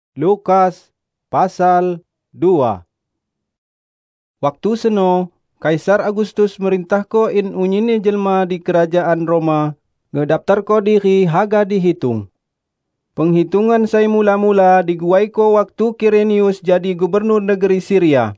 Lukas pasal 2. Waktu seno, Kaisar Agustus merintahko in unyini jelma di kerajaan Roma ngedaftarko diri haga dihitung. Penghitungan saya mula-mula diguaiko waktu Kirenius jadi gubernur negeri Syria.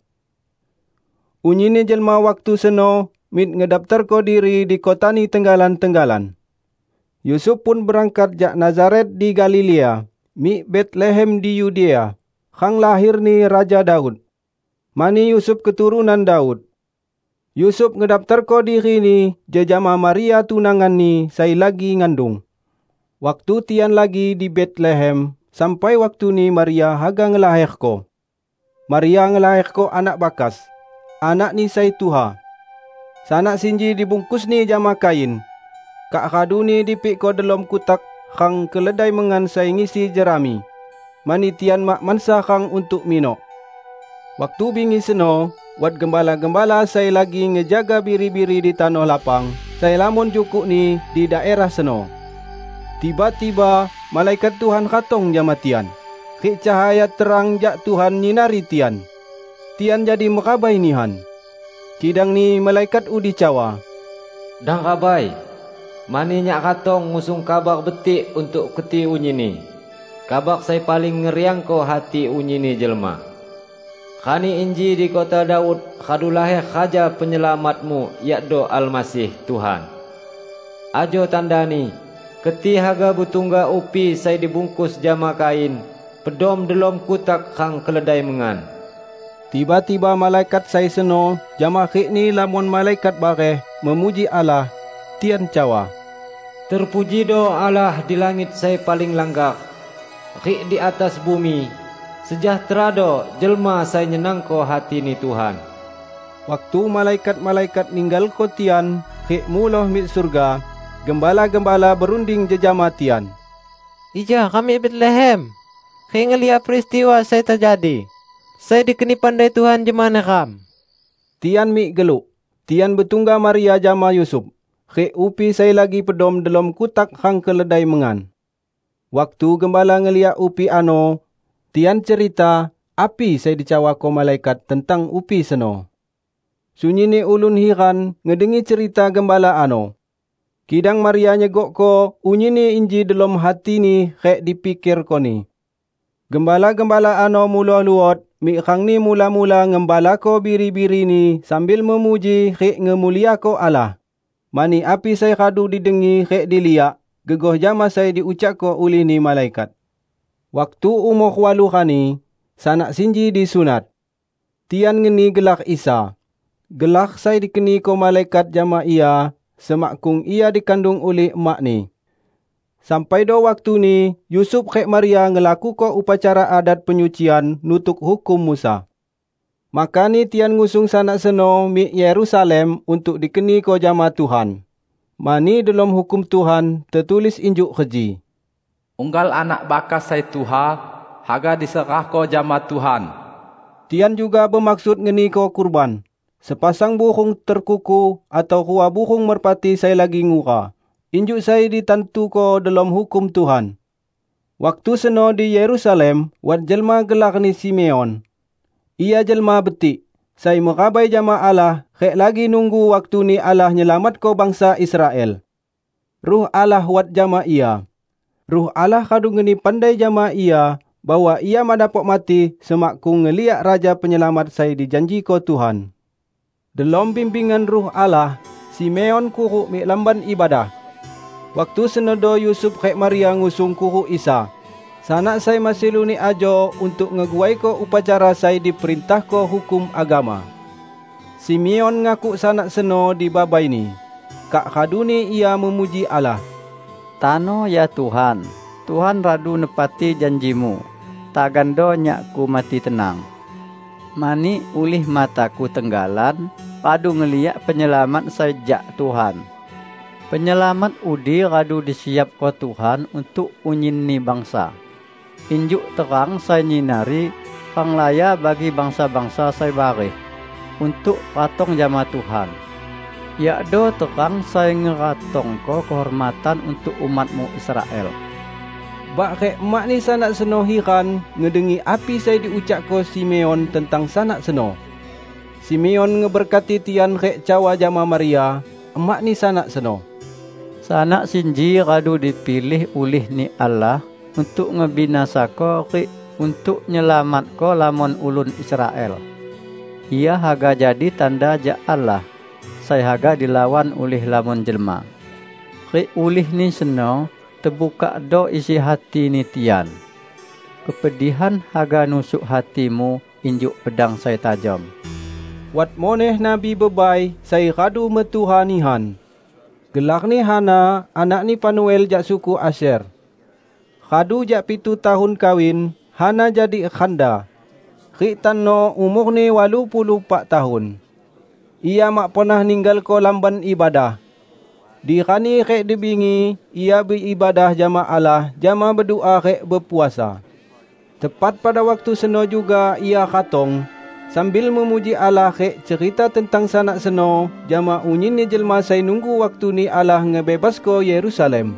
Unyini jelma waktu seno mit ngedaftarko diri di kota ni tenggalan-tenggalan. Yusuf pun berangkat jak Nazaret di Galilea, mi Bethlehem di Yudea, kang lahir ni Raja Daud. Mani Yusuf keturunan Daud. Yusuf ngedaftarko diri ni jejama Maria tunangan ni sai lagi ngandung. Waktu tian lagi di Bethlehem, sampai waktu ni Maria haga ngelahirko. Maria ngelahirko anak bakas, anak ni sai Tuha. Sanak sinji dibungkus ni jama kain. Kak kadu ni dipik ko dalam kutak kang keledai mengan sai ngisi jerami. Mani tian mak mansa kang untuk minok. Waktu bingi seno, wat gembala-gembala saya lagi ngejaga biri-biri di tanah lapang. Saya lamun jukuk ni di daerah seno. Tiba-tiba malaikat Tuhan katong jama tian. Rik cahaya terang jak Tuhan nyinari tian. Tian jadi mekabai nihan. Kidang ni malaikat udi cawa. Dah kabai, mani nyak katong ngusung kabar betik untuk keti unyini. Kabar saya paling ngeriang ko hati unyini jelma. Khani inji di kota Daud kadulaheh khaja penyelamatmu yakdo Al-Masih Tuhan. Ajo tandani, keti haga butungga upi saya dibungkus jama kain, pedom delom kutak kang keledai mengan. Tiba-tiba malaikat saya seno jama khik ni lamun malaikat bareh memuji Allah, tian cawa. Terpuji do Allah di langit saya paling langgak, khik di atas bumi. Sejahtera do jelma saya nyenangko hati ni Tuhan. Waktu malaikat-malaikat ninggal ko tian, khik muloh mit surga, gembala-gembala berunding jejama tian. Ija kami Bethlehem, khik ngeliat peristiwa saya terjadi. Saya dikeni pandai Tuhan jemana kam. Tian mi geluk, tian betungga Maria jama Yusuf. Khik upi saya lagi pedom dalam kutak hang keledai mengan. Waktu gembala ngeliat upi ano, tian cerita api saya dicawa ko malaikat tentang upi seno. Sunyi ni ulun hiran ngedengi cerita gembala ano. Kidang Maria nyegok ko unyi ni inji dalam hati ni khik dipikir ko ni. Gembala-gembala ano mula luot, mi khang ni mula-mula ngembala ko biri-biri ni sambil memuji khik ngemulia ko Allah. Mani api saya kadu didengi khik diliak, gegoh jama saya diucap ko uli ni malaikat. Waktu umur 8 khani, sanak sinji disunat. Tian ngeni gelak Isa. Gelak saya dikeni ko malaikat jama ia, semakkung ia dikandung oleh emak ni. Sampai do waktu ni, Yusuf khek Maria ngelaku ko upacara adat penyucian nutuk hukum Musa. Maka ni tian ngusung sanak seno mi Yerusalem untuk dikeni ko jama Tuhan. Mani dalam hukum Tuhan tertulis injuk keji. Unggal anak bakas saya Tuha, haga diserah ko jama Tuhan. Tian juga bermaksud ngeni ko kurban. Sepasang burung terkuku atau kuah burung merpati saya lagi ngura. Injuk saya ditantu ko dalam hukum Tuhan. Waktu seno di Yerusalem, wat jelma gelar ni Simeon. Ia jelma betik. Saya merabai jama Allah, khek lagi nunggu waktu ni Allah nyelamat ko bangsa Israel. Ruh Allah wat jama ia. Ruh Allah kadu ngeni pandai jama ia, bahwa ia madapat mati semakkung ngeliat Raja Penyelamat saya dijanji ko Tuhan. Dalam bimbingan Ruh Allah, Simeon kuruk mi lamban ibadah. Waktu senodo Yusuf khek Maria ngusung kuruk Isa. Sanak saya masih luni ajo untuk ngeguai ko upacara saya diperintah ko hukum agama. Simeon ngaku sanak seno di babai ni. Kak kaduni ia memuji Allah. Tano ya Tuhan, Tuhan radu nepati janjimu. Tagando nyakku mati tenang. Mani ulih mataku tenggalan, padu ngeliak penyelamat sejak Tuhan. Penyelamat udi radu disiap ko Tuhan untuk unyini bangsa. Injuk terang saya nyinari panglaya bagi bangsa-bangsa saya bareh untuk ratong jama Tuhan. Yakdo terang saya ngeratong ko kehormatan untuk umatmu Israel. Bak rek emak ni sanak seno hiran ngedengi api saya diucap ko Simeon tentang sanak seno. Simeon ngeberkati tian rek cawa jama Maria, emak ni sanak seno. Sanak sinji radu dipilih ulih ni Allah untuk ngebinasa ko rek untuk nyelamat ko lamun ulun Israel. Ia haga jadi tanda ja Allah. Saya haga dilawan ulih lamun jelma. Rek ulih ni seno terbuka do isi hati ni tian. Kepedihan haga nusuk hatimu injuk pedang saya tajam. Wat moneh Nabi bebai saya radu metuhanihan. Gelak ni Hana, anak ni Panuel jak suku Asher. Radu jak 7 tahun kawin, Hana jadi khanda. Rik tanno umur ni 84 tahun. Ia mak pernah ninggal ko lamban ibadah. Di rani rek dibingi, ia beribadah jama Allah, jama berdoa rek berpuasa. Tepat pada waktu seno juga ia katong, sambil memuji Allah rek cerita tentang sanak seno, jama unyin ni jelma saya nunggu waktu ni Allah ngebebas ko Yerusalem.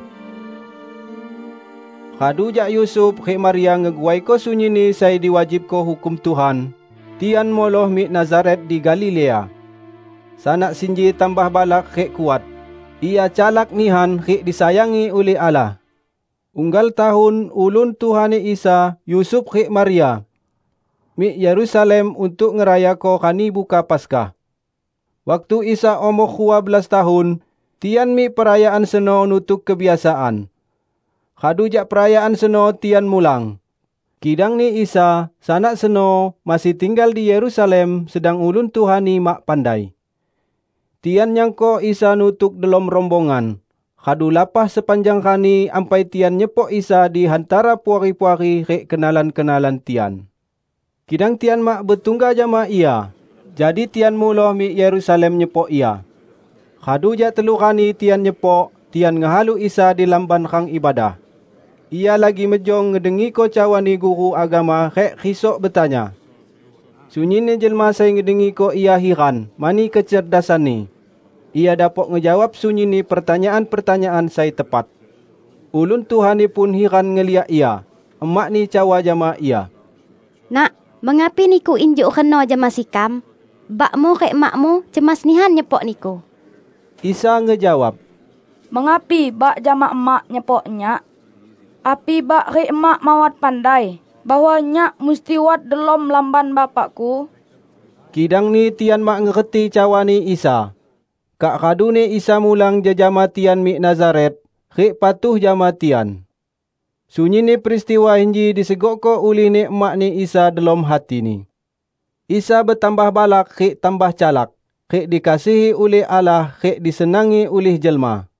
Radu jak Yusuf rek Maria ngeguai ko sunyi ni saya diwajib ko hukum Tuhan. Tian moloh mi Nazaret di Galilea. Sanak sinji tambah balak rek kuat. Ia calak nihan rek disayangi oleh Allah. Unggal tahun ulun Tuhan Isa, Yusuf rek Maria mi Yerusalem untuk ngeraya ko kani buka Paskah. Waktu Isa umur 12 tahun, tian mi perayaan seno nutuk kebiasaan. Kadu jak perayaan seno tian mulang. Kidang ni Isa, sanak seno masih tinggal di Yerusalem sedang ulun Tuhan ni mak pandai. Tian nyangko Isa nutuk dalam rombongan. Kadu lapah sepanjang kani ampai tian nyepok Isa di hantara puari-puari rek kenalan-kenalan tian. Kidang tian mak betungga jama ia. Jadi tian muloh mi Yerusalem nyepok ia. Kadu jak 3 kani tian nyepok, tian ngehalu Isa di lamban kang ibadah. Ia lagi mejong ngedengi ko cawani guru agama rek risok bertanya. Sunyi ni jelma saya ngedengi ko ia hiran, mani kecerdasan ni. Ia dapat ngejawab sunyi ni pertanyaan-pertanyaan saya tepat. Ulun Tuhan ni pun hiran ngeliat ia. Emak ni cawa jama ia. Nak, mengapi niku injuk kena jama sikam? Bakmu kek makmu cemas nihan nyepok niku. Isa ngejawab. Mengapi bak jama emak nyepoknya? Api bak rek emak mawat pandai bahwa nyak mesti wat delom lamban bapakku? Kidang ni tian mak ngerti cawani Isa. Kak kadu ni Isa mulang jajama tian mi Nazaret, rek patuh jama tian. Sunyi ni peristiwa hinji disegok ko ulih ni emak ni Isa dalam hati ni. Isa bertambah balak rek tambah calak, rek dikasihi oleh Allah, rek disenangi oleh jelma.